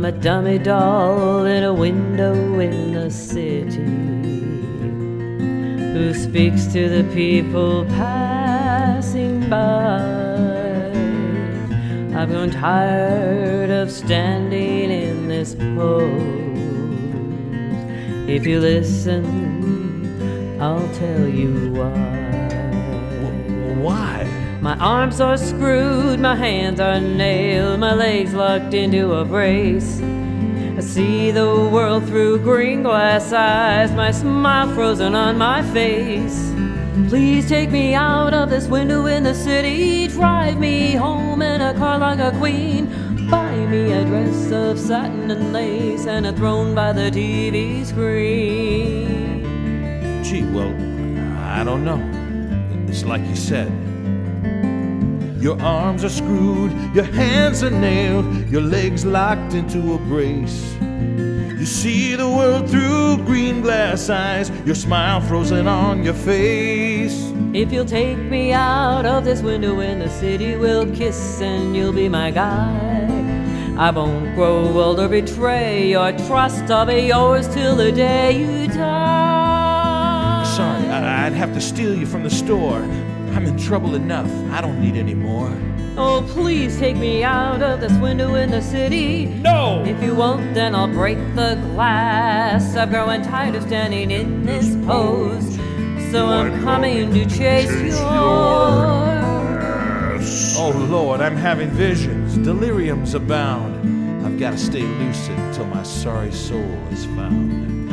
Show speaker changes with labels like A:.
A: I'm a dummy doll in a window in the city, who speaks to the people passing by. I've grown tired of standing in this pose. If you listen, I'll tell you why.
B: Why?
A: My arms are screwed, my hands are nailed, my legs locked into a brace. I see the world through green glass eyes, my smile frozen on my face. Please take me out of this window in the city, drive me home in a car like a queen, buy me a dress of satin and lace and a throne by the TV screen.
B: Gee, well, I don't know. It's like you said. Your arms are screwed, your hands are nailed, your legs locked into a brace. You see the world through green glass eyes, your smile frozen on your face.
A: If you'll take me out of this window in the city, we'll kiss and you'll be my guy. I won't grow old or betray your trust, I'll be yours till the day you die.
B: Sorry, I'd have to steal you from the store. I'm in trouble enough. I don't need any more.
A: Oh, please take me out of this window in the city.
B: No!
A: If you won't, then I'll break the glass. I'm growing tired of standing in this pose, so I'm coming to chase yours.
B: Oh, Lord, I'm having visions. Deliriums abound. I've got to stay lucid till my sorry soul is found.